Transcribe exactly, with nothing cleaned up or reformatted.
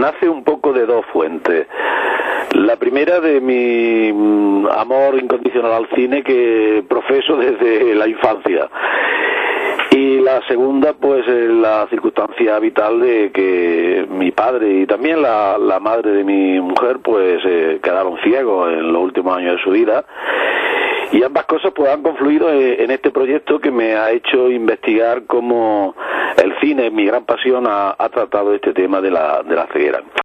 nace un poco de dos fuentes. La primera de mi mm, amor incondicional al cine que profeso desde la infancia. Y la segunda, pues, es la circunstancia vital de que mi padre y también la, la madre de mi mujer, pues, eh, quedaron ciegos en los últimos años de su vida. Y ambas cosas, pues, han confluido en, en este proyecto que me ha hecho investigar cómo el cine, mi gran pasión, ha, ha tratado este tema de la, de la ceguera.